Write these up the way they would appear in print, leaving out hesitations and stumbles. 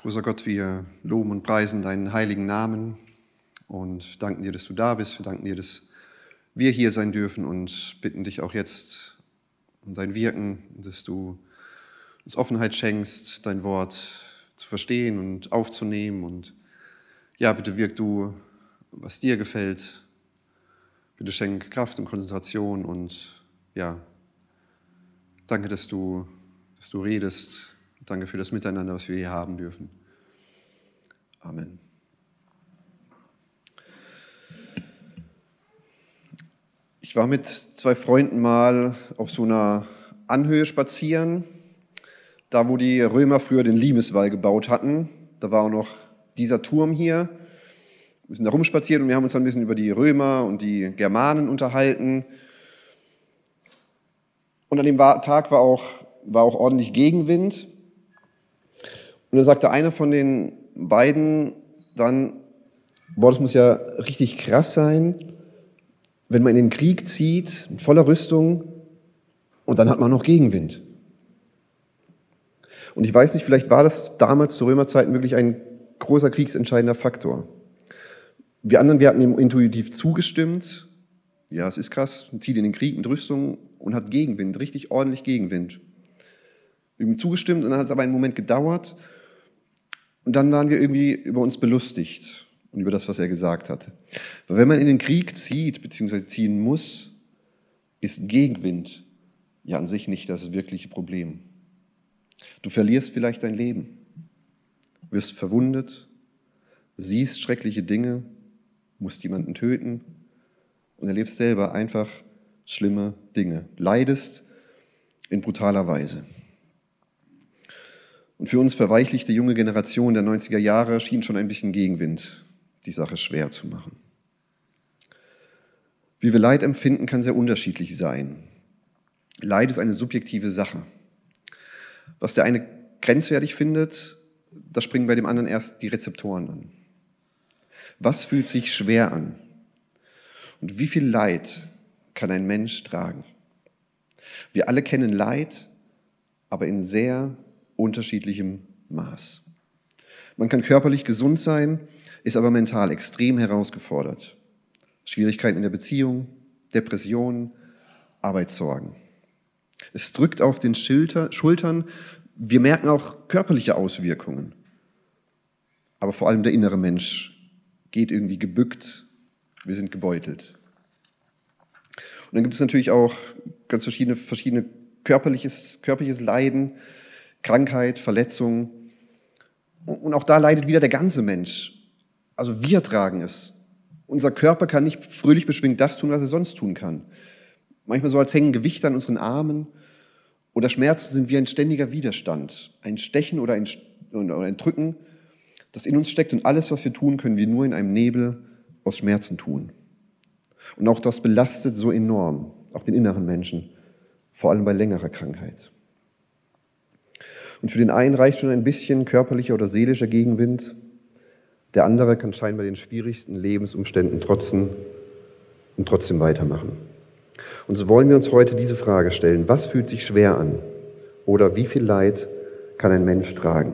Großer Gott, wir loben und preisen deinen heiligen Namen und danken dir, dass du da bist. Wir danken dir, dass wir hier sein dürfen und bitten dich auch jetzt um dein Wirken, dass du uns Offenheit schenkst, dein Wort zu verstehen und aufzunehmen. Und ja, bitte wirk du, was dir gefällt. Bitte schenk Kraft und Konzentration und ja, danke, dass du redest. Danke für das Miteinander, was wir hier haben dürfen. Amen. Ich war mit 2 Freunden mal auf so einer Anhöhe spazieren, da wo die Römer früher den Limeswall gebaut hatten. Da war auch noch dieser Turm hier. Wir sind da rumspaziert und wir haben uns dann ein bisschen über die Römer und die Germanen unterhalten. Und an dem Tag war auch ordentlich Gegenwind. Und dann sagte einer von den beiden dann, das muss ja richtig krass sein, wenn man in den Krieg zieht, mit voller Rüstung, und dann hat man noch Gegenwind. Und ich weiß nicht, vielleicht war das damals zu Römerzeiten wirklich ein großer kriegsentscheidender Faktor. Wir anderen, wir hatten ihm intuitiv zugestimmt. Ja, es ist krass, man zieht in den Krieg mit Rüstung und hat Gegenwind, richtig ordentlich Gegenwind. Wir haben ihm zugestimmt und dann hat es aber einen Moment gedauert. Und dann waren wir irgendwie über uns belustigt und über das, was er gesagt hatte. Weil wenn man in den Krieg zieht, beziehungsweise ziehen muss, ist Gegenwind ja an sich nicht das wirkliche Problem. Du verlierst vielleicht dein Leben, wirst verwundet, siehst schreckliche Dinge, musst jemanden töten und erlebst selber einfach schlimme Dinge, leidest in brutaler Weise. Und für uns verweichlichte junge Generation der 90er Jahre schien schon ein bisschen Gegenwind, die Sache schwer zu machen. Wie wir Leid empfinden, kann sehr unterschiedlich sein. Leid ist eine subjektive Sache. Was der eine grenzwertig findet, da springen bei dem anderen erst die Rezeptoren an. Was fühlt sich schwer an? Und wie viel Leid kann ein Mensch tragen? Wir alle kennen Leid, aber in sehr unterschiedlichem Maß. Man kann körperlich gesund sein, ist aber mental extrem herausgefordert. Schwierigkeiten in der Beziehung, Depressionen, Arbeitssorgen. Es drückt auf den Schultern, wir merken auch körperliche Auswirkungen. Aber vor allem der innere Mensch geht irgendwie gebückt, wir sind gebeutelt. Und dann gibt es natürlich auch ganz verschiedene körperliches Leiden, Krankheit, Verletzung. Und auch da leidet wieder der ganze Mensch. Also wir tragen es. Unser Körper kann nicht fröhlich beschwingt das tun, was er sonst tun kann. Manchmal so als hängen Gewichte an unseren Armen. Oder Schmerzen sind wie ein ständiger Widerstand. Ein Stechen oder ein Drücken, das in uns steckt. Und alles, was wir tun, können wir nur in einem Nebel aus Schmerzen tun. Und auch das belastet so enorm, auch den inneren Menschen, vor allem bei längerer Krankheit. Und für den einen reicht schon ein bisschen körperlicher oder seelischer Gegenwind. Der andere kann scheinbar den schwierigsten Lebensumständen trotzen und trotzdem weitermachen. Und so wollen wir uns heute diese Frage stellen: Was fühlt sich schwer an? Oder wie viel Leid kann ein Mensch tragen?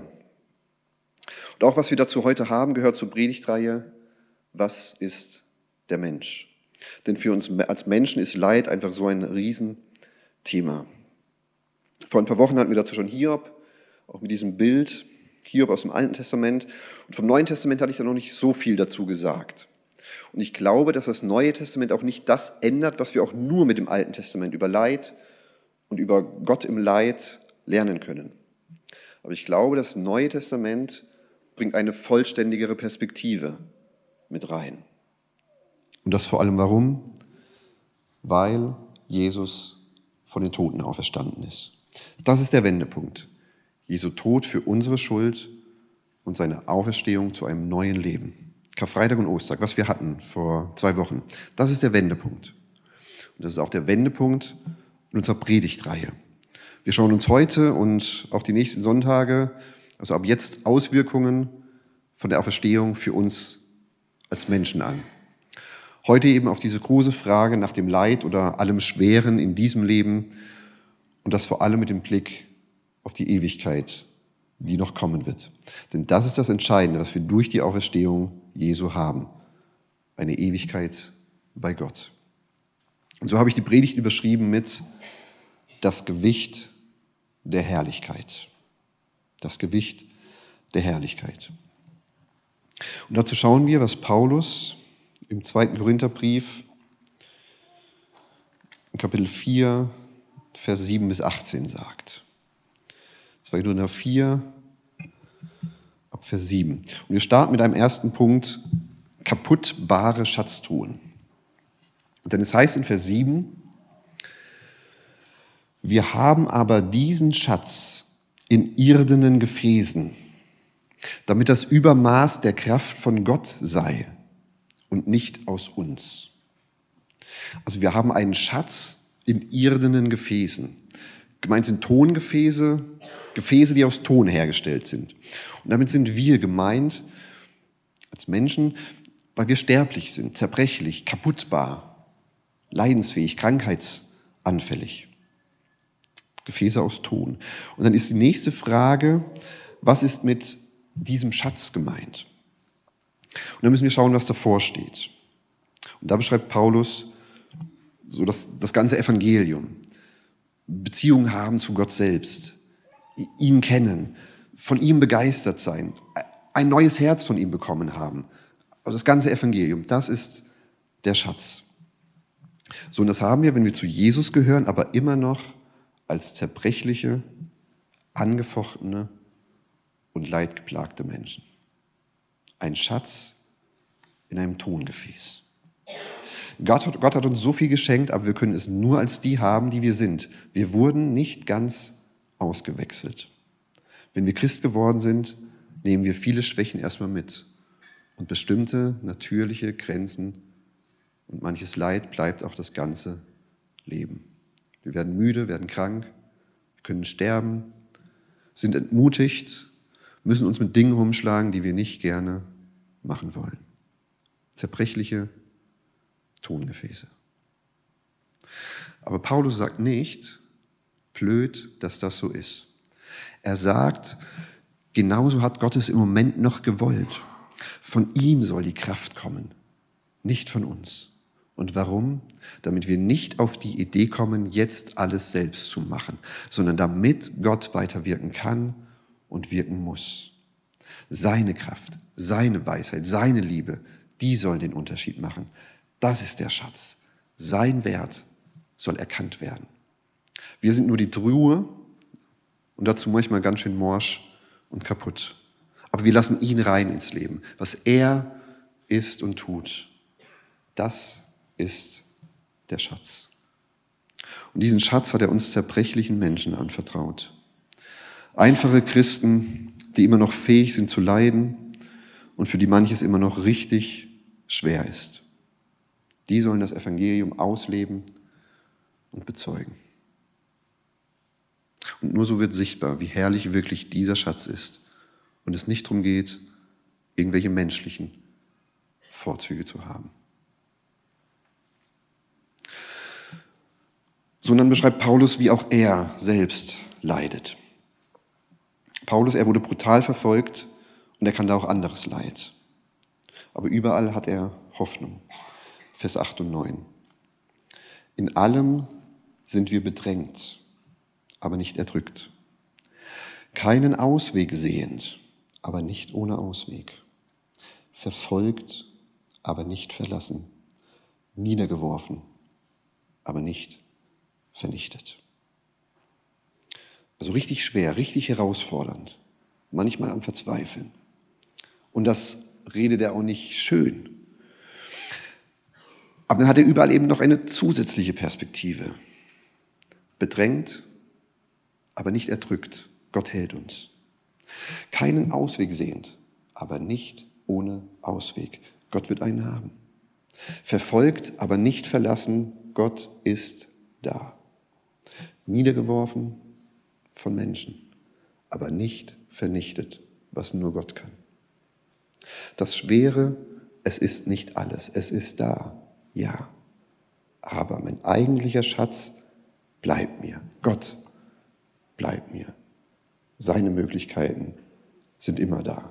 Und auch was wir dazu heute haben, gehört zur Predigtreihe: Was ist der Mensch? Denn für uns als Menschen ist Leid einfach so ein Riesenthema. Vor ein paar Wochen hatten wir dazu schon Hiob, auch mit diesem Bild, Hiob aus dem Alten Testament. Und vom Neuen Testament hatte ich da noch nicht so viel dazu gesagt. Und ich glaube, dass das Neue Testament auch nicht das ändert, was wir auch nur mit dem Alten Testament über Leid und über Gott im Leid lernen können. Aber ich glaube, das Neue Testament bringt eine vollständigere Perspektive mit rein. Und das vor allem warum? Weil Jesus von den Toten auferstanden ist. Das ist der Wendepunkt. Jesu Tod für unsere Schuld und seine Auferstehung zu einem neuen Leben. Karfreitag und Ostern, was wir hatten vor 2 Wochen. Das ist der Wendepunkt. Und das ist auch der Wendepunkt in unserer Predigtreihe. Wir schauen uns heute und auch die nächsten Sonntage, also ab jetzt, Auswirkungen von der Auferstehung für uns als Menschen an. Heute eben auf diese große Frage nach dem Leid oder allem Schweren in diesem Leben und das vor allem mit dem Blick auf die Ewigkeit die noch kommen wird. Denn das ist das Entscheidende, was wir durch die Auferstehung Jesu haben. Eine Ewigkeit bei Gott. Und so habe ich die Predigt überschrieben mit das Gewicht der Herrlichkeit. Das Gewicht der Herrlichkeit. Und dazu schauen wir, was Paulus im 2. Korintherbrief in Kapitel 4, Vers 7 bis 18 sagt. 2. Korinther 4, ab Vers 7. Und wir starten mit einem ersten Punkt, kaputtbare Schatztruhen. Denn es heißt in Vers 7, wir haben aber diesen Schatz in irdenen Gefäßen, damit das Übermaß der Kraft von Gott sei und nicht aus uns. Also wir haben einen Schatz in irdenen Gefäßen. Gemeint sind Tongefäße, Gefäße, die aus Ton hergestellt sind. Und damit sind wir gemeint als Menschen, weil wir sterblich sind, zerbrechlich, kaputtbar, leidensfähig, krankheitsanfällig. Gefäße aus Ton. Und dann ist die nächste Frage, was ist mit diesem Schatz gemeint? Und dann müssen wir schauen, was davor steht. Und da beschreibt Paulus so das ganze Evangelium. Beziehung haben zu Gott selbst, ihn kennen, von ihm begeistert sein, ein neues Herz von ihm bekommen haben. Also das ganze Evangelium, das ist der Schatz. So, und das haben wir, wenn wir zu Jesus gehören, aber immer noch als zerbrechliche, angefochtene und leidgeplagte Menschen. Ein Schatz in einem Tongefäß. Gott hat uns so viel geschenkt, aber wir können es nur als die haben, die wir sind. Wir wurden nicht ganz ausgewechselt. Wenn wir Christ geworden sind, nehmen wir viele Schwächen erstmal mit. Und bestimmte natürliche Grenzen und manches Leid bleibt auch das ganze Leben. Wir werden müde, werden krank, wir können sterben, sind entmutigt, müssen uns mit Dingen rumschlagen, die wir nicht gerne machen wollen. Zerbrechliche Tongefäße. Aber Paulus sagt nicht, blöd, dass das so ist. Er sagt, genauso hat Gott es im Moment noch gewollt. Von ihm soll die Kraft kommen, nicht von uns. Und warum? Damit wir nicht auf die Idee kommen, jetzt alles selbst zu machen, sondern damit Gott weiterwirken kann und wirken muss. Seine Kraft, seine Weisheit, seine Liebe, die sollen den Unterschied machen. Das ist der Schatz. Sein Wert soll erkannt werden. Wir sind nur die Truhe und dazu manchmal ganz schön morsch und kaputt. Aber wir lassen ihn rein ins Leben. Was er ist und tut, das ist der Schatz. Und diesen Schatz hat er uns zerbrechlichen Menschen anvertraut. Einfache Christen, die immer noch fähig sind zu leiden und für die manches immer noch richtig schwer ist. Die sollen das Evangelium ausleben und bezeugen. Und nur so wird sichtbar, wie herrlich wirklich dieser Schatz ist und es nicht darum geht, irgendwelche menschlichen Vorzüge zu haben. Sondern beschreibt Paulus, wie auch er selbst leidet. Paulus, er wurde brutal verfolgt und er kannte auch anderes Leid. Aber überall hat er Hoffnung. Vers 8 und 9. In allem sind wir bedrängt, aber nicht erdrückt. Keinen Ausweg sehend, aber nicht ohne Ausweg. Verfolgt, aber nicht verlassen. Niedergeworfen, aber nicht vernichtet. Also richtig schwer, richtig herausfordernd. Manchmal am Verzweifeln. Und das redet er auch nicht schön. Aber dann hat er überall eben noch eine zusätzliche Perspektive. Bedrängt, aber nicht erdrückt. Gott hält uns. Keinen Ausweg sehend, aber nicht ohne Ausweg. Gott wird einen haben. Verfolgt, aber nicht verlassen. Gott ist da. Niedergeworfen von Menschen, aber nicht vernichtet, was nur Gott kann. Das Schwere, es ist nicht alles. Es ist da, ja. Aber mein eigentlicher Schatz bleibt mir. Gott bleibt mir. seine Möglichkeiten sind immer da.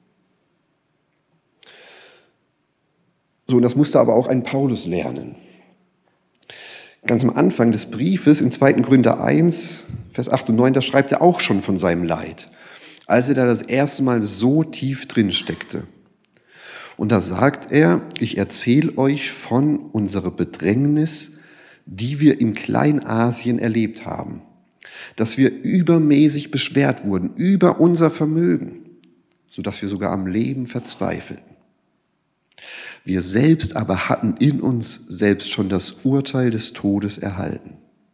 So, und das musste aber auch ein Paulus lernen. Ganz am Anfang des Briefes, in 2. Korinther 1, Vers 8 und 9, da schreibt er auch schon von seinem Leid, als er da das erste Mal so tief drin steckte. Und da sagt er, ich erzähle euch von unserer Bedrängnis, die wir in Kleinasien erlebt haben, dass wir übermäßig beschwert wurden, über unser Vermögen, sodass wir sogar am Leben verzweifelten. Wir selbst aber hatten in uns selbst schon das Urteil des Todes erhalten.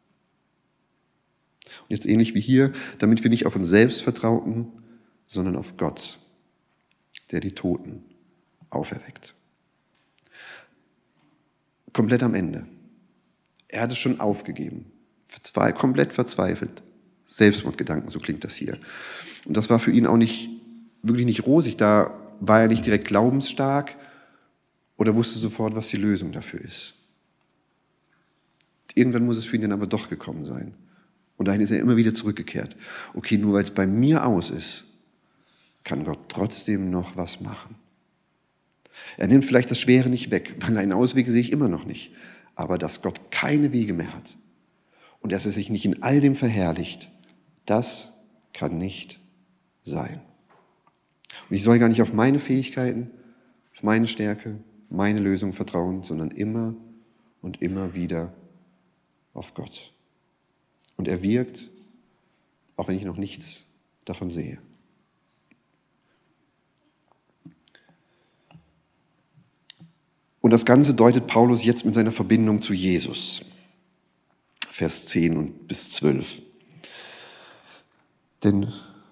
Und jetzt ähnlich wie hier, damit wir nicht auf uns selbst vertrauten, sondern auf Gott, der die Toten auferweckt. Komplett am Ende. Er hat es schon aufgegeben, komplett verzweifelt. Selbstmordgedanken, so klingt das hier. Und das war für ihn auch wirklich nicht rosig. Da war er nicht direkt glaubensstark oder wusste sofort, was die Lösung dafür ist. Irgendwann muss es für ihn dann aber doch gekommen sein. Und dahin ist er immer wieder zurückgekehrt. Okay, nur weil es bei mir aus ist, kann Gott trotzdem noch was machen. Er nimmt vielleicht das Schwere nicht weg, weil einen Ausweg sehe ich immer noch nicht. Aber dass Gott keine Wege mehr hat und dass er sich nicht in all dem verherrlicht, das kann nicht sein. Und ich soll gar nicht auf meine Fähigkeiten, auf meine Stärke, meine Lösung vertrauen, sondern immer und immer wieder auf Gott. Und er wirkt, auch wenn ich noch nichts davon sehe. Und das Ganze deutet Paulus jetzt mit seiner Verbindung zu Jesus. Vers 10 und bis 12. Denn,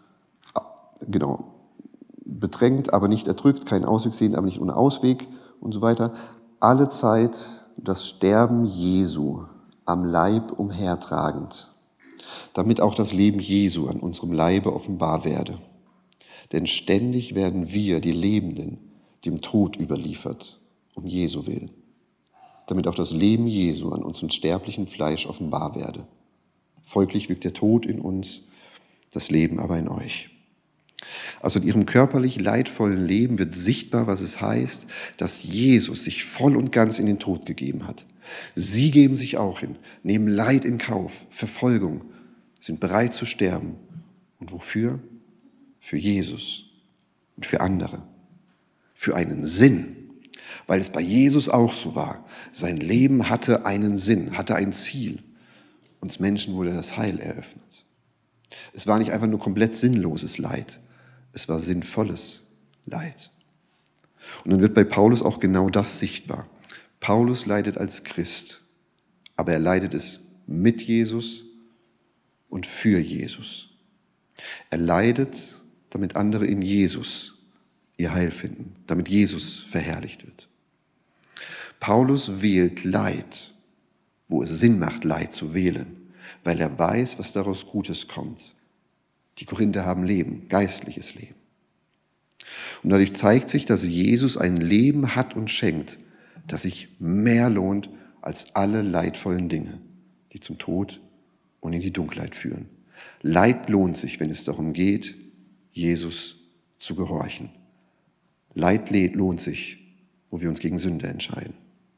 bedrängt, aber nicht erdrückt, keinen Ausweg sehend, aber nicht ohne Ausweg und so weiter. Alle Zeit das Sterben Jesu am Leib umhertragend, damit auch das Leben Jesu an unserem Leibe offenbar werde. Denn ständig werden wir, die Lebenden, dem Tod überliefert, um Jesu willen, damit auch das Leben Jesu an unserem sterblichen Fleisch offenbar werde. Folglich wirkt der Tod in uns, das Leben aber in euch. Also in ihrem körperlich leidvollen Leben wird sichtbar, was es heißt, dass Jesus sich voll und ganz in den Tod gegeben hat. Sie geben sich auch hin, nehmen Leid in Kauf, Verfolgung, sind bereit zu sterben. Und wofür? Für Jesus und für andere. Für einen Sinn. Weil es bei Jesus auch so war. Sein Leben hatte einen Sinn, hatte ein Ziel. Uns Menschen wurde das Heil eröffnet. Es war nicht einfach nur komplett sinnloses Leid. Es war sinnvolles Leid. Und dann wird bei Paulus auch genau das sichtbar. Paulus leidet als Christ, aber er leidet es mit Jesus und für Jesus. Er leidet, damit andere in Jesus ihr Heil finden, damit Jesus verherrlicht wird. Paulus wählt Leid, wo es Sinn macht, Leid zu wählen, weil er weiß, was daraus Gutes kommt. Die Korinther haben Leben, geistliches Leben. Und dadurch zeigt sich, dass Jesus ein Leben hat und schenkt, das sich mehr lohnt als alle leidvollen Dinge, die zum Tod und in die Dunkelheit führen. Leid lohnt sich, wenn es darum geht, Jesus zu gehorchen. Leid lohnt sich, wo wir uns gegen Sünde entscheiden.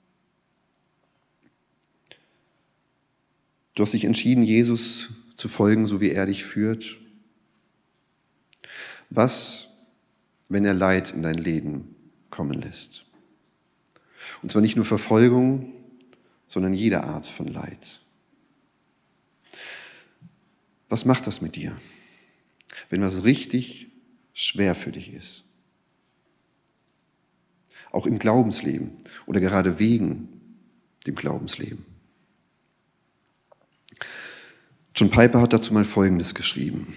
Du hast dich entschieden, Jesus zu folgen, so wie er dich führt. Was, wenn er Leid in dein Leben kommen lässt? Und zwar nicht nur Verfolgung, sondern jede Art von Leid. Was macht das mit dir, wenn was richtig schwer für dich ist? Auch im Glaubensleben oder gerade wegen dem Glaubensleben. John Piper hat dazu mal Folgendes geschrieben.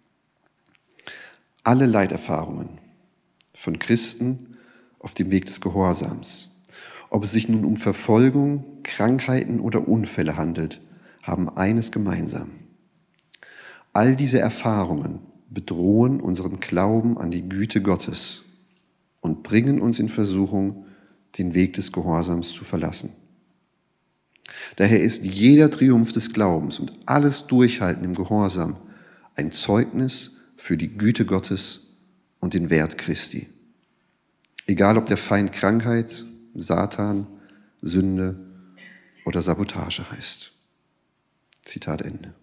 Alle Leiterfahrungen von Christen auf dem Weg des Gehorsams, ob es sich nun um Verfolgung, Krankheiten oder Unfälle handelt, haben eines gemeinsam. All diese Erfahrungen bedrohen unseren Glauben an die Güte Gottes und bringen uns in Versuchung, den Weg des Gehorsams zu verlassen. Daher ist jeder Triumph des Glaubens und alles Durchhalten im Gehorsam ein Zeugnis für die Güte Gottes und den Wert Christi. Egal ob der Feind Krankheit, Satan, Sünde oder Sabotage heißt. Zitat Ende.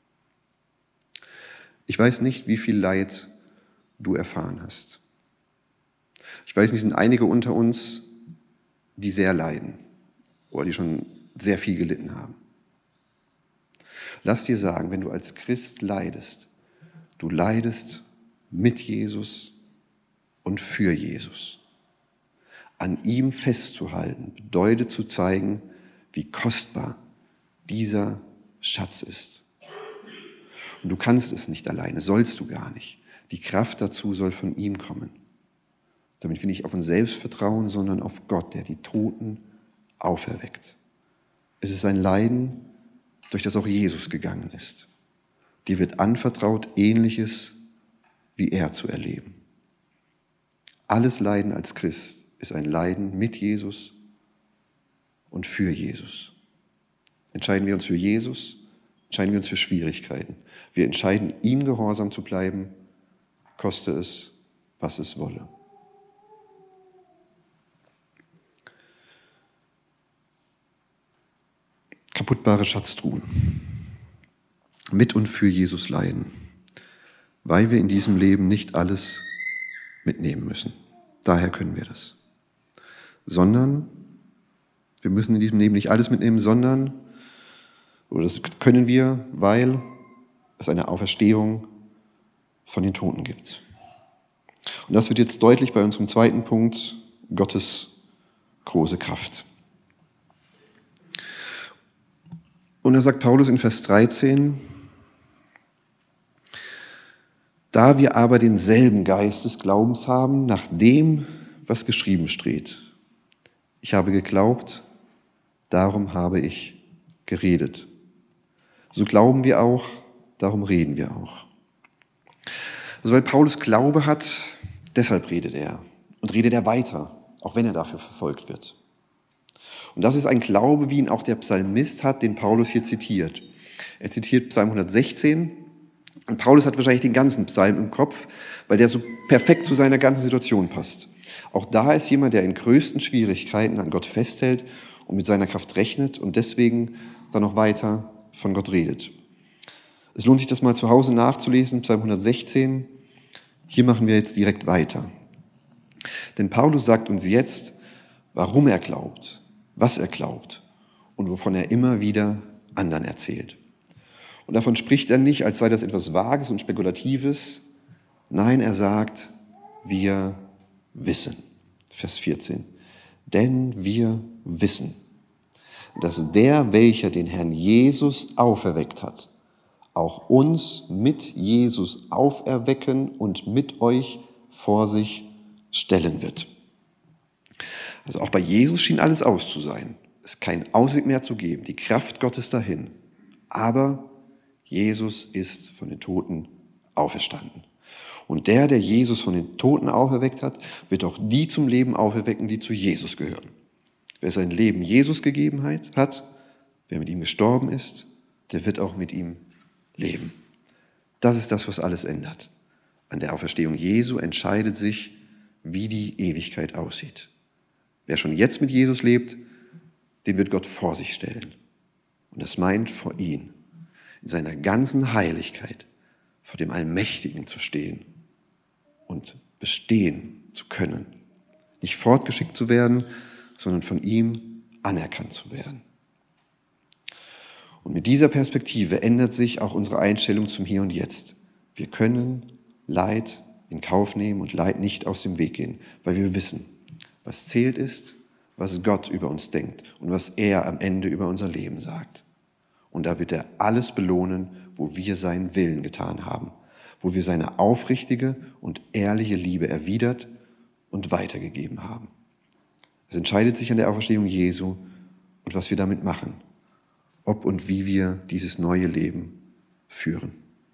Ich weiß nicht, wie viel Leid du erfahren hast. Ich weiß nicht, es sind einige unter uns, die sehr leiden oder die schon sehr viel gelitten haben. Lass dir sagen, wenn du als Christ leidest, du leidest mit Jesus und für Jesus. An ihm festzuhalten bedeutet zu zeigen, wie kostbar dieser Schatz ist. Und du kannst es nicht alleine, sollst du gar nicht. Die Kraft dazu soll von ihm kommen. Damit wir nicht auf uns selbst vertrauen, sondern auf Gott, der die Toten auferweckt. Es ist ein Leiden, durch das auch Jesus gegangen ist. Dir wird anvertraut, Ähnliches wie er zu erleben. Alles Leiden als Christ ist ein Leiden mit Jesus und für Jesus. Entscheiden wir uns für Jesus, entscheiden wir uns für Schwierigkeiten. Wir entscheiden, ihm gehorsam zu bleiben, koste es, was es wolle. Kaputtbare Schatztruhen. Mit und für Jesus leiden, weil wir in diesem Leben nicht alles mitnehmen müssen. Daher können wir das. Sondern, wir müssen in diesem Leben nicht alles mitnehmen, oder das können wir, weil es eine Auferstehung von den Toten gibt. Und das wird jetzt deutlich bei unserem zweiten Punkt, Gottes große Kraft. Und da sagt Paulus in Vers 13, da wir aber denselben Geist des Glaubens haben, nach dem, was geschrieben steht. Ich habe geglaubt, darum habe ich geredet. So glauben wir auch, darum reden wir auch. Also weil Paulus Glaube hat, deshalb redet er. Und redet er weiter, auch wenn er dafür verfolgt wird. Und das ist ein Glaube, wie ihn auch der Psalmist hat, den Paulus hier zitiert. Er zitiert Psalm 116. Und Paulus hat wahrscheinlich den ganzen Psalm im Kopf, weil der so perfekt zu seiner ganzen Situation passt. Auch da ist jemand, der in größten Schwierigkeiten an Gott festhält und mit seiner Kraft rechnet und deswegen dann noch weiter von Gott redet. Es lohnt sich, das mal zu Hause nachzulesen, Psalm 116. Hier machen wir jetzt direkt weiter. Denn Paulus sagt uns jetzt, warum er glaubt, was er glaubt und wovon er immer wieder anderen erzählt. Und davon spricht er nicht, als sei das etwas Vages und Spekulatives. Nein, er sagt, wir wissen. Vers 14. Denn wir wissen, dass der, welcher den Herrn Jesus auferweckt hat, auch uns mit Jesus auferwecken und mit euch vor sich stellen wird. Also auch bei Jesus schien alles aus zu sein. Es ist kein Ausweg mehr zu geben, die Kraft Gottes dahin. Aber Jesus ist von den Toten auferstanden. Und der Jesus von den Toten auferweckt hat, wird auch die zum Leben auferwecken, die zu Jesus gehören. Wer sein Leben Jesus gegeben hat, wer mit ihm gestorben ist, der wird auch mit ihm leben. Das ist das, was alles ändert. An der Auferstehung Jesu entscheidet sich, wie die Ewigkeit aussieht. Wer schon jetzt mit Jesus lebt, den wird Gott vor sich stellen. Und das meint vor ihn, in seiner ganzen Heiligkeit, vor dem Allmächtigen zu stehen und bestehen zu können. Nicht fortgeschickt zu werden, sondern von ihm anerkannt zu werden. Und mit dieser Perspektive ändert sich auch unsere Einstellung zum Hier und Jetzt. Wir können Leid in Kauf nehmen und Leid nicht aus dem Weg gehen, weil wir wissen, was zählt ist, was Gott über uns denkt und was er am Ende über unser Leben sagt. Und da wird er alles belohnen, wo wir seinen Willen getan haben, wo wir seine aufrichtige und ehrliche Liebe erwidert und weitergegeben haben. Es entscheidet sich an der Auferstehung Jesu und was wir damit machen, ob und wie wir dieses neue Leben führen.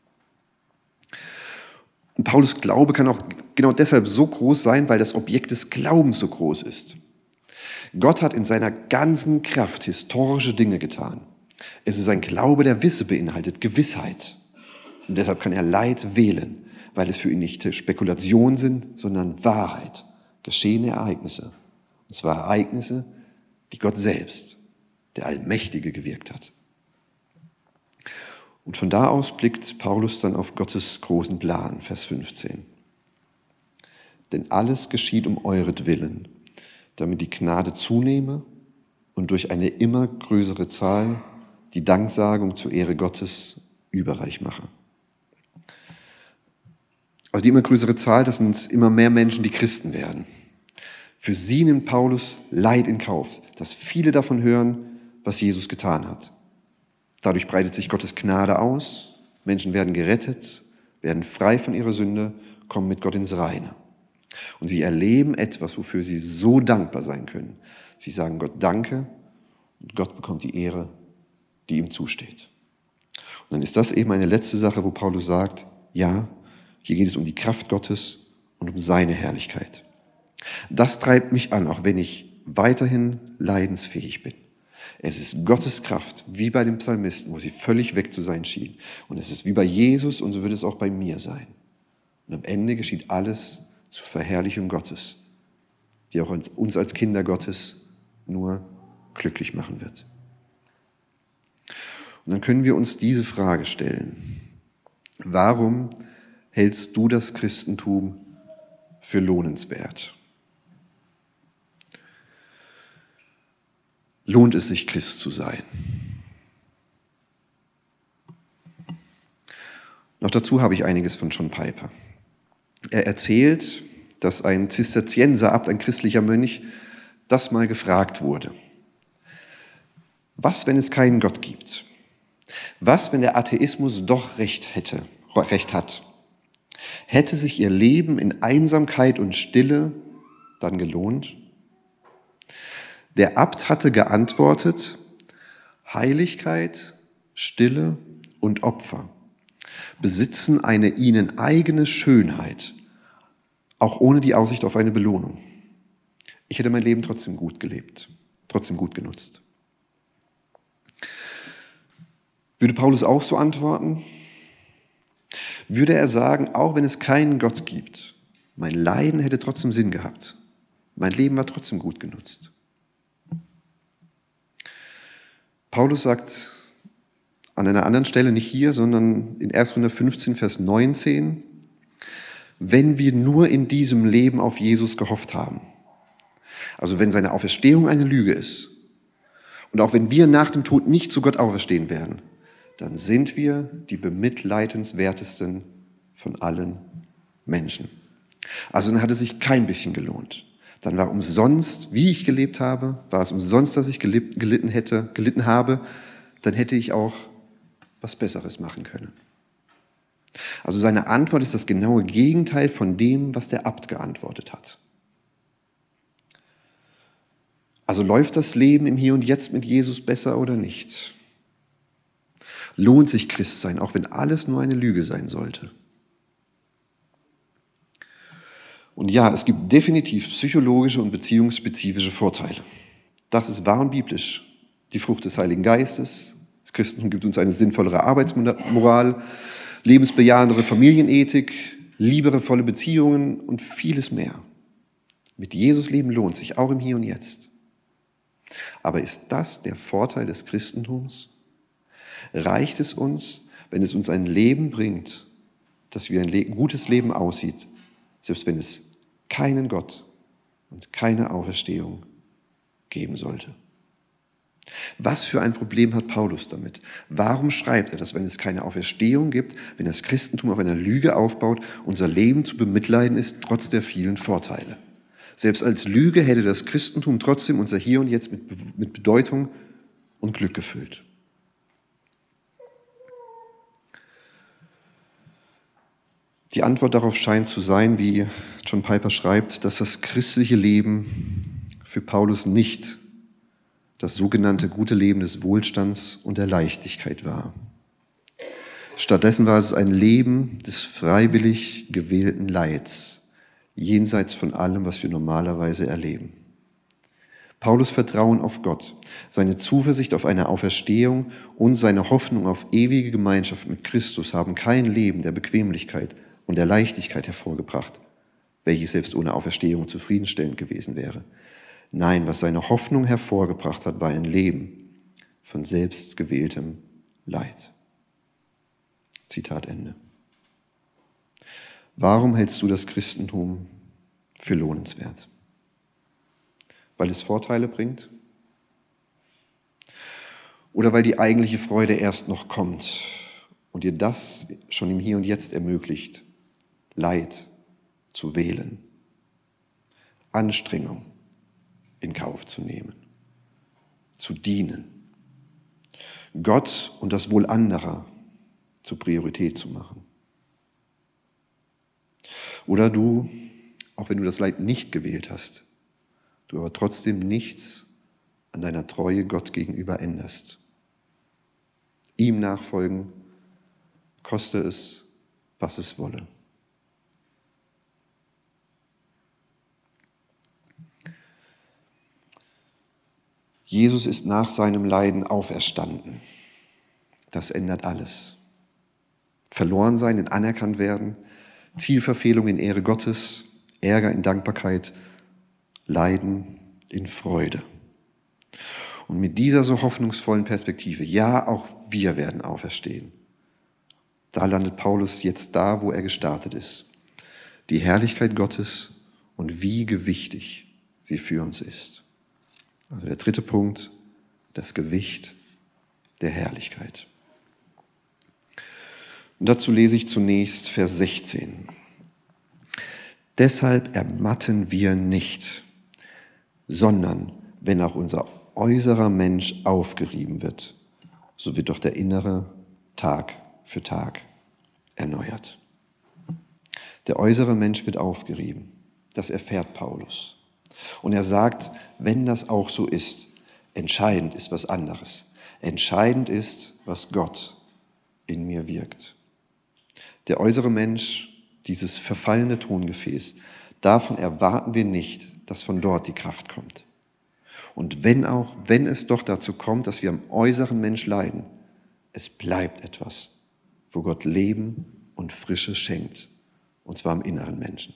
Und Paulus' Glaube kann auch genau deshalb so groß sein, weil das Objekt des Glaubens so groß ist. Gott hat in seiner ganzen Kraft historische Dinge getan. Es ist ein Glaube, der Wisse beinhaltet, Gewissheit. Und deshalb kann er Leid wählen, weil es für ihn nicht Spekulationen sind, sondern Wahrheit, geschehene Ereignisse. Und zwar Ereignisse, die Gott selbst, der Allmächtige, gewirkt hat. Und von da aus blickt Paulus dann auf Gottes großen Plan, Vers 15. Denn alles geschieht um euretwillen, damit die Gnade zunehme und durch eine immer größere Zahl die Danksagung zur Ehre Gottes überreich mache. Also die immer größere Zahl, das sind immer mehr Menschen, die Christen werden. Für sie nimmt Paulus Leid in Kauf, dass viele davon hören, was Jesus getan hat. Dadurch breitet sich Gottes Gnade aus, Menschen werden gerettet, werden frei von ihrer Sünde, kommen mit Gott ins Reine. Und sie erleben etwas, wofür sie so dankbar sein können. Sie sagen Gott Danke und Gott bekommt die Ehre, die ihm zusteht. Und dann ist das eben eine letzte Sache, wo Paulus sagt, ja, hier geht es um die Kraft Gottes und um seine Herrlichkeit. Das treibt mich an, auch wenn ich weiterhin leidensfähig bin. Es ist Gottes Kraft, wie bei dem Psalmisten, wo sie völlig weg zu sein schien. Und es ist wie bei Jesus und so wird es auch bei mir sein. Und am Ende geschieht alles zur Verherrlichung Gottes, die auch uns als Kinder Gottes nur glücklich machen wird. Und dann können wir uns diese Frage stellen. Warum hältst du das Christentum für lohnenswert? Lohnt es sich, Christ zu sein? Noch dazu habe ich einiges von John Piper. Er erzählt, dass ein Zisterzienserabt, ein christlicher Mönch, das mal gefragt wurde. Was, wenn es keinen Gott gibt? Was, wenn der Atheismus doch recht hat? Hätte sich ihr Leben in Einsamkeit und Stille dann gelohnt? Der Abt hatte geantwortet, Heiligkeit, Stille und Opfer besitzen eine ihnen eigene Schönheit, auch ohne die Aussicht auf eine Belohnung. Ich hätte mein Leben trotzdem gut gelebt, trotzdem gut genutzt. Würde Paulus auch so antworten? Würde er sagen, auch wenn es keinen Gott gibt, mein Leiden hätte trotzdem Sinn gehabt, mein Leben war trotzdem gut genutzt? Paulus sagt an einer anderen Stelle, nicht hier, sondern in 1. Korinther 15, Vers 19, wenn wir nur in diesem Leben auf Jesus gehofft haben, also wenn seine Auferstehung eine Lüge ist und auch wenn wir nach dem Tod nicht zu Gott auferstehen werden, dann sind wir die bemitleidenswertesten von allen Menschen. Also dann hat es sich kein bisschen gelohnt. Dann war umsonst, wie ich gelebt habe, war es umsonst, dass ich gelitten habe, dann hätte ich auch was Besseres machen können. Also seine Antwort ist das genaue Gegenteil von dem, was der Abt geantwortet hat. Also läuft das Leben im Hier und Jetzt mit Jesus besser oder nicht? Lohnt sich Christsein, auch wenn alles nur eine Lüge sein sollte? Und ja, es gibt definitiv psychologische und beziehungsspezifische Vorteile. Das ist wahr und biblisch. Die Frucht des Heiligen Geistes. Das Christentum gibt uns eine sinnvollere Arbeitsmoral, lebensbejahendere Familienethik, liebevolle Beziehungen und vieles mehr. Mit Jesus leben lohnt sich, auch im Hier und Jetzt. Aber ist das der Vorteil des Christentums? Reicht es uns, wenn es uns ein Leben bringt, das wie ein gutes Leben aussieht, selbst wenn es keinen Gott und keine Auferstehung geben sollte? Was für ein Problem hat Paulus damit? Warum schreibt er, dass wenn es keine Auferstehung gibt, wenn das Christentum auf einer Lüge aufbaut, unser Leben zu bemitleiden ist, trotz der vielen Vorteile? Selbst als Lüge hätte das Christentum trotzdem unser Hier und Jetzt mit Bedeutung und Glück gefüllt. Die Antwort darauf scheint zu sein, wie John Piper schreibt, dass das christliche Leben für Paulus nicht das sogenannte gute Leben des Wohlstands und der Leichtigkeit war. Stattdessen war es ein Leben des freiwillig gewählten Leids, jenseits von allem, was wir normalerweise erleben. Paulus' Vertrauen auf Gott, seine Zuversicht auf eine Auferstehung und seine Hoffnung auf ewige Gemeinschaft mit Christus haben kein Leben der Bequemlichkeit und der Leichtigkeit hervorgebracht, welches selbst ohne Auferstehung zufriedenstellend gewesen wäre. Nein, was seine Hoffnung hervorgebracht hat, war ein Leben von selbstgewähltem Leid. Zitat Ende. Warum hältst du das Christentum für lohnenswert? Weil es Vorteile bringt? Oder weil die eigentliche Freude erst noch kommt und dir das schon im Hier und Jetzt ermöglicht, Leid zu wählen, Anstrengung in Kauf zu nehmen, zu dienen, Gott und das Wohl anderer zur Priorität zu machen? Oder du, auch wenn du das Leid nicht gewählt hast, du aber trotzdem nichts an deiner Treue Gott gegenüber änderst. Ihm nachfolgen, koste es, was es wolle. Jesus ist nach seinem Leiden auferstanden. Das ändert alles. Verloren sein in anerkannt werden, Zielverfehlung in Ehre Gottes, Ärger in Dankbarkeit, Leiden in Freude. Und mit dieser so hoffnungsvollen Perspektive, ja, auch wir werden auferstehen. Da landet Paulus jetzt da, wo er gestartet ist. Die Herrlichkeit Gottes und wie gewichtig sie für uns ist. Also der dritte Punkt, das Gewicht der Herrlichkeit. Und dazu lese ich zunächst Vers 16. Deshalb ermatten wir nicht, sondern wenn auch unser äußerer Mensch aufgerieben wird, so wird doch der innere Tag für Tag erneuert. Der äußere Mensch wird aufgerieben. Das erfährt Paulus. Und er sagt, wenn das auch so ist, entscheidend ist was anderes. Entscheidend ist, was Gott in mir wirkt. Der äußere Mensch, dieses verfallene Tongefäß, davon erwarten wir nicht, dass von dort die Kraft kommt. Und wenn es doch dazu kommt, dass wir am äußeren Mensch leiden, es bleibt etwas, wo Gott Leben und Frische schenkt, und zwar am inneren Menschen.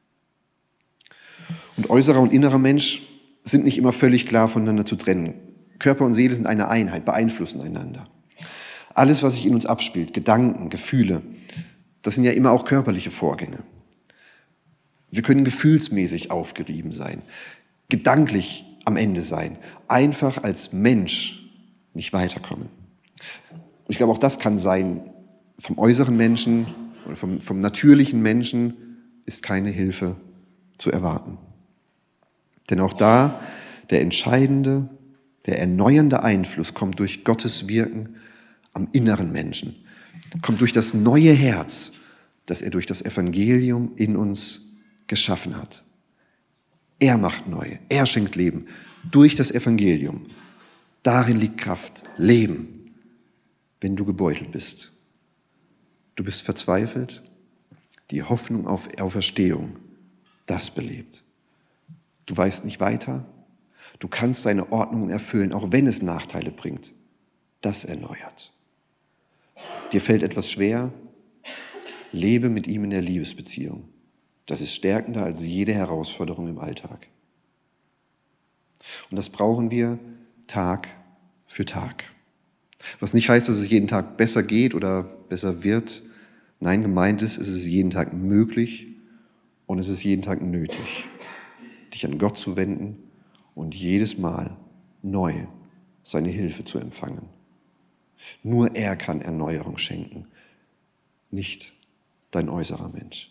Und äußerer und innerer Mensch sind nicht immer völlig klar voneinander zu trennen. Körper und Seele sind eine Einheit, beeinflussen einander. Alles, was sich in uns abspielt, Gedanken, Gefühle, das sind ja immer auch körperliche Vorgänge. Wir können gefühlsmäßig aufgerieben sein, gedanklich am Ende sein, einfach als Mensch nicht weiterkommen. Und ich glaube, auch das kann sein, vom äußeren Menschen oder vom natürlichen Menschen ist keine Hilfe zu erwarten. Denn auch da der entscheidende, der erneuernde Einfluss kommt durch Gottes Wirken am inneren Menschen, kommt durch das neue Herz, das er durch das Evangelium in uns geschaffen hat. Er macht neu, er schenkt Leben durch das Evangelium. Darin liegt Kraft, Leben, wenn du gebeutelt bist. Du bist verzweifelt, die Hoffnung auf Auferstehung, das belebt. Du weißt nicht weiter, du kannst seine Ordnung erfüllen, auch wenn es Nachteile bringt. Das erneuert. Dir fällt etwas schwer, lebe mit ihm in der Liebesbeziehung. Das ist stärkender als jede Herausforderung im Alltag. Und das brauchen wir Tag für Tag. Was nicht heißt, dass es jeden Tag besser geht oder besser wird. Nein, gemeint ist, es ist jeden Tag möglich und es ist jeden Tag nötig, dich an Gott zu wenden und jedes Mal neu seine Hilfe zu empfangen. Nur er kann Erneuerung schenken, nicht dein äußerer Mensch.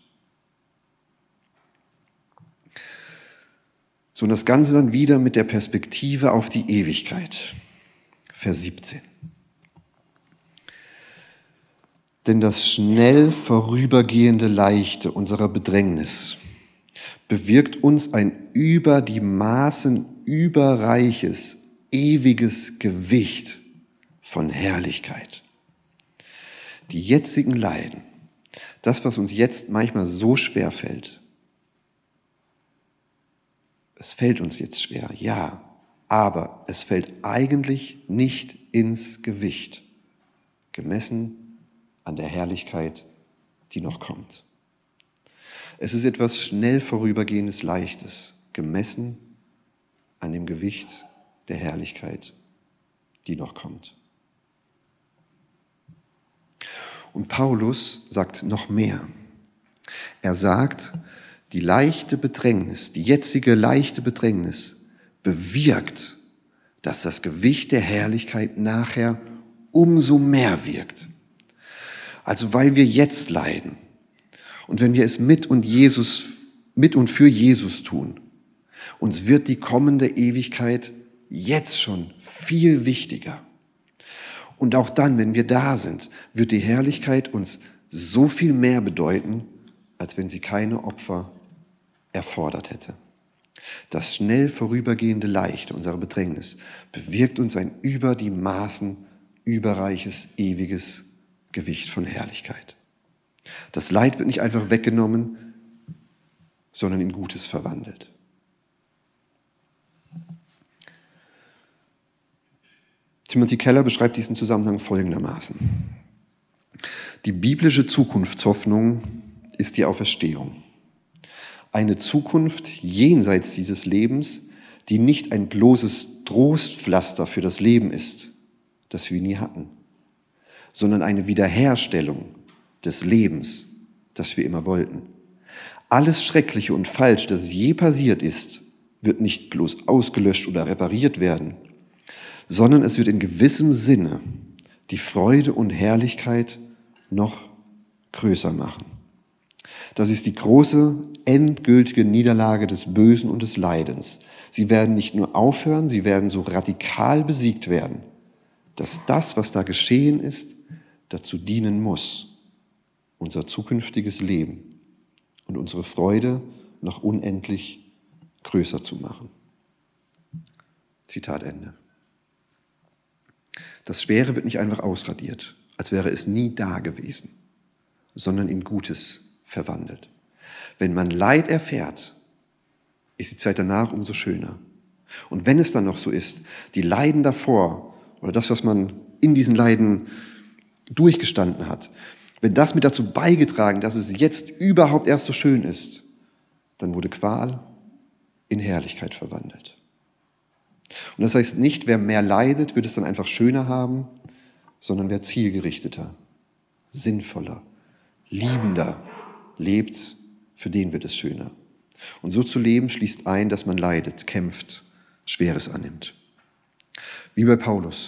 So, und das Ganze dann wieder mit der Perspektive auf die Ewigkeit. Vers 17. Denn das schnell vorübergehende Leichte unserer Bedrängnis bewirkt uns ein über die Maßen überreiches, ewiges Gewicht von Herrlichkeit. Die jetzigen Leiden, das, was uns jetzt manchmal so schwer fällt, es fällt uns jetzt schwer, ja, aber es fällt eigentlich nicht ins Gewicht, gemessen an der Herrlichkeit, die noch kommt. Es ist etwas schnell vorübergehendes Leichtes, gemessen an dem Gewicht der Herrlichkeit, die noch kommt. Und Paulus sagt noch mehr. Er sagt, die leichte Bedrängnis, die jetzige leichte Bedrängnis bewirkt, dass das Gewicht der Herrlichkeit nachher umso mehr wirkt. Also weil wir jetzt leiden und wenn wir es mit und für Jesus tun, uns wird die kommende Ewigkeit jetzt schon viel wichtiger. Und auch dann, wenn wir da sind, wird die Herrlichkeit uns so viel mehr bedeuten, als wenn sie keine Opfer erfordert hätte. Das schnell vorübergehende Leichte unserer Bedrängnis bewirkt uns ein über die Maßen überreiches, ewiges Gewicht von Herrlichkeit. Das Leid wird nicht einfach weggenommen, sondern in Gutes verwandelt. Timothy Keller beschreibt diesen Zusammenhang folgendermaßen. Die biblische Zukunftshoffnung ist die Auferstehung. Eine Zukunft jenseits dieses Lebens, die nicht ein bloßes Trostpflaster für das Leben ist, das wir nie hatten, sondern eine Wiederherstellung des Lebens, das wir immer wollten. Alles Schreckliche und Falsch, das je passiert ist, wird nicht bloß ausgelöscht oder repariert werden, sondern es wird in gewissem Sinne die Freude und Herrlichkeit noch größer machen. Das ist die große, endgültige Niederlage des Bösen und des Leidens. Sie werden nicht nur aufhören, sie werden so radikal besiegt werden, dass das, was da geschehen ist, dazu dienen muss, unser zukünftiges Leben und unsere Freude noch unendlich größer zu machen. Zitat Ende. Das Schwere wird nicht einfach ausradiert, als wäre es nie da gewesen, sondern in Gutes verwandelt. Wenn man Leid erfährt, ist die Zeit danach umso schöner. Und wenn es dann noch so ist, die Leiden davor oder das, was man in diesen Leiden durchgestanden hat, wenn das mit dazu beigetragen, dass es jetzt überhaupt erst so schön ist, dann wurde Qual in Herrlichkeit verwandelt. Und das heißt nicht, wer mehr leidet, wird es dann einfach schöner haben, sondern wer zielgerichteter, sinnvoller, liebender lebt, für den wird es schöner. Und so zu leben schließt ein, dass man leidet, kämpft, Schweres annimmt. Wie bei Paulus.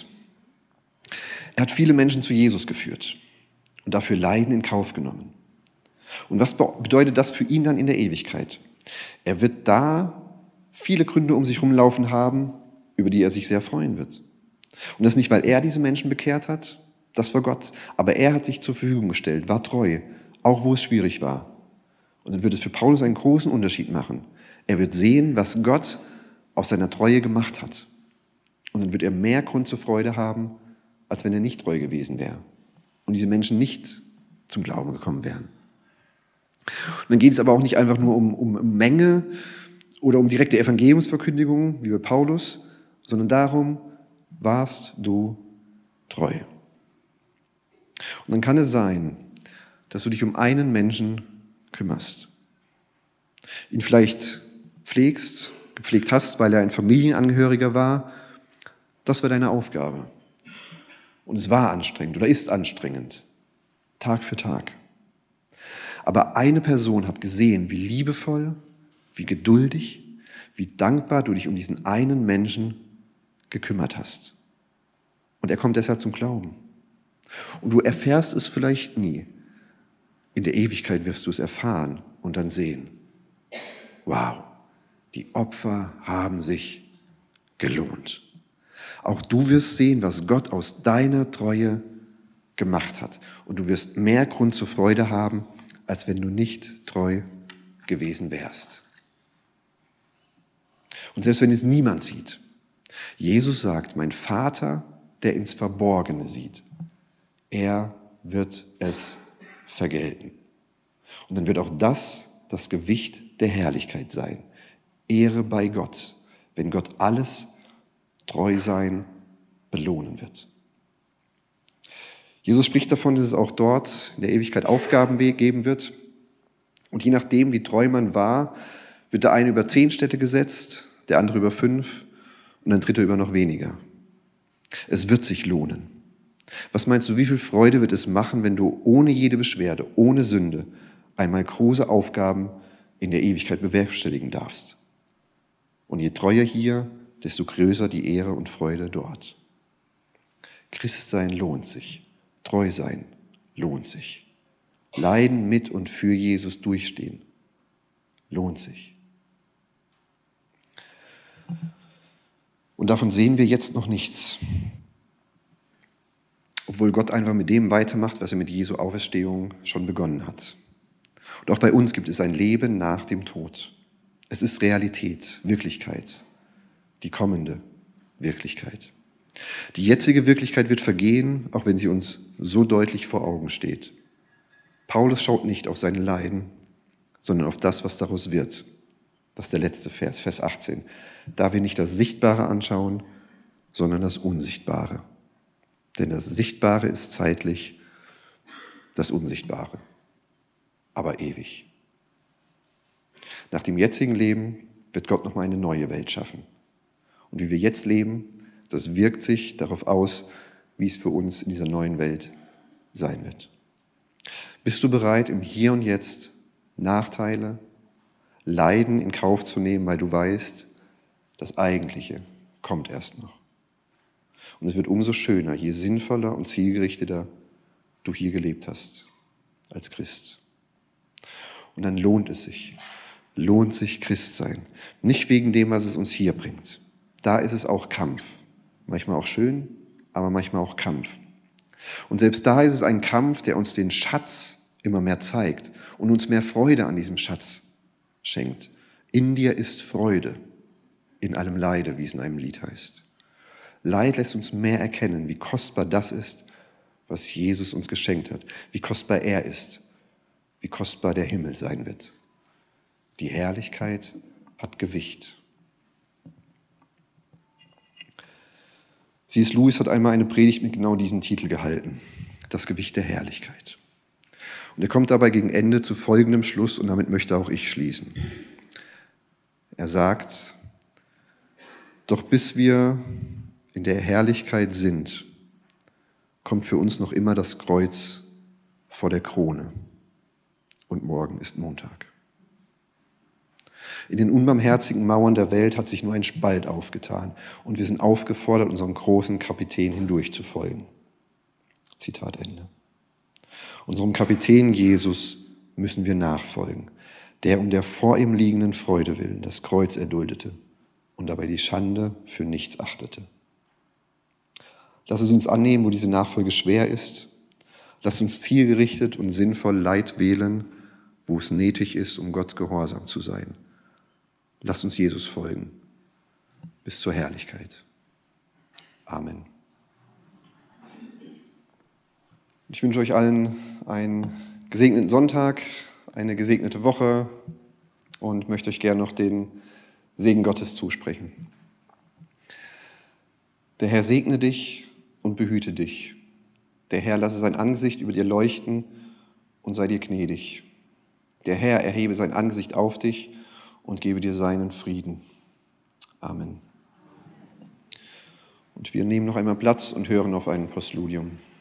Er hat viele Menschen zu Jesus geführt und dafür Leiden in Kauf genommen. Und was bedeutet das für ihn dann in der Ewigkeit? Er wird da viele Gründe um sich rumlaufen haben, über die er sich sehr freuen wird. Und das nicht, weil er diese Menschen bekehrt hat, das war Gott, aber er hat sich zur Verfügung gestellt, war treu, auch wo es schwierig war. Und dann wird es für Paulus einen großen Unterschied machen. Er wird sehen, was Gott aus seiner Treue gemacht hat. Und dann wird er mehr Grund zur Freude haben, als wenn er nicht treu gewesen wäre und diese Menschen nicht zum Glauben gekommen wären. Und dann geht es aber auch nicht einfach nur um Menge oder um direkte Evangeliumsverkündigung, wie bei Paulus, sondern darum, warst du treu. Und dann kann es sein, dass du dich um einen Menschen kümmerst, ihn vielleicht gepflegt hast, weil er ein Familienangehöriger war. Das war deine Aufgabe. Und es war anstrengend oder ist anstrengend, Tag für Tag. Aber eine Person hat gesehen, wie liebevoll, wie geduldig, wie dankbar du dich um diesen einen Menschen gekümmert hast. Und er kommt deshalb zum Glauben. Und du erfährst es vielleicht nie. In der Ewigkeit wirst du es erfahren und dann sehen. Wow, die Opfer haben sich gelohnt. Auch du wirst sehen, was Gott aus deiner Treue gemacht hat. Und du wirst mehr Grund zur Freude haben, als wenn du nicht treu gewesen wärst. Und selbst wenn es niemand sieht, Jesus sagt, mein Vater, der ins Verborgene sieht, er wird es vergelten. Und dann wird auch das Gewicht der Herrlichkeit sein. Ehre bei Gott, wenn Gott alles Treusein belohnen wird. Jesus spricht davon, dass es auch dort in der Ewigkeit Aufgaben geben wird. Und je nachdem, wie treu man war, wird der eine über 10 Städte gesetzt, der andere über 5 und ein dritter über noch weniger. Es wird sich lohnen. Was meinst du, wie viel Freude wird es machen, wenn du ohne jede Beschwerde, ohne Sünde einmal große Aufgaben in der Ewigkeit bewerkstelligen darfst? Und je treuer hier, desto größer die Ehre und Freude dort. Christsein lohnt sich. Treu sein lohnt sich. Leiden mit und für Jesus durchstehen lohnt sich. Und davon sehen wir jetzt noch nichts. Obwohl Gott einfach mit dem weitermacht, was er mit Jesu Auferstehung schon begonnen hat. Und auch bei uns gibt es ein Leben nach dem Tod. Es ist Realität, Wirklichkeit, die kommende Wirklichkeit. Die jetzige Wirklichkeit wird vergehen, auch wenn sie uns so deutlich vor Augen steht. Paulus schaut nicht auf seine Leiden, sondern auf das, was daraus wird. Das ist der letzte Vers, Vers 18. Da wir nicht das Sichtbare anschauen, sondern das Unsichtbare. Denn das Sichtbare ist zeitlich, das Unsichtbare, aber ewig. Nach dem jetzigen Leben wird Gott nochmal eine neue Welt schaffen. Und wie wir jetzt leben, das wirkt sich darauf aus, wie es für uns in dieser neuen Welt sein wird. Bist du bereit, im Hier und Jetzt Nachteile, Leiden in Kauf zu nehmen, weil du weißt, das Eigentliche kommt erst noch? Und es wird umso schöner, je sinnvoller und zielgerichteter du hier gelebt hast als Christ. Und dann lohnt sich Christ sein. Nicht wegen dem, was es uns hier bringt. Da ist es auch Kampf. Manchmal auch schön, aber manchmal auch Kampf. Und selbst da ist es ein Kampf, der uns den Schatz immer mehr zeigt und uns mehr Freude an diesem Schatz schenkt. In dir ist Freude, in allem Leide, wie es in einem Lied heißt. Leid lässt uns mehr erkennen, wie kostbar das ist, was Jesus uns geschenkt hat, wie kostbar er ist, wie kostbar der Himmel sein wird. Die Herrlichkeit hat Gewicht. C.S. Lewis hat einmal eine Predigt mit genau diesem Titel gehalten, das Gewicht der Herrlichkeit. Und er kommt dabei gegen Ende zu folgendem Schluss, und damit möchte auch ich schließen. Er sagt, doch bis wir in der Herrlichkeit sind, kommt für uns noch immer das Kreuz vor der Krone. Und morgen ist Montag. In den unbarmherzigen Mauern der Welt hat sich nur ein Spalt aufgetan und wir sind aufgefordert, unserem großen Kapitän hindurch zu folgen. Zitat Ende. Unserem Kapitän Jesus müssen wir nachfolgen, der um der vor ihm liegenden Freude willen das Kreuz erduldete und dabei die Schande für nichts achtete. Lass es uns annehmen, wo diese Nachfolge schwer ist. Lass uns zielgerichtet und sinnvoll Leid wählen, wo es nötig ist, um Gott gehorsam zu sein. Lasst uns Jesus folgen, bis zur Herrlichkeit. Amen. Ich wünsche euch allen einen gesegneten Sonntag, eine gesegnete Woche und möchte euch gerne noch den Segen Gottes zusprechen. Der Herr segne dich und behüte dich. Der Herr lasse sein Angesicht über dir leuchten und sei dir gnädig. Der Herr erhebe sein Angesicht auf dich und gebe dir seinen Frieden. Amen. Und wir nehmen noch einmal Platz und hören auf ein Postludium.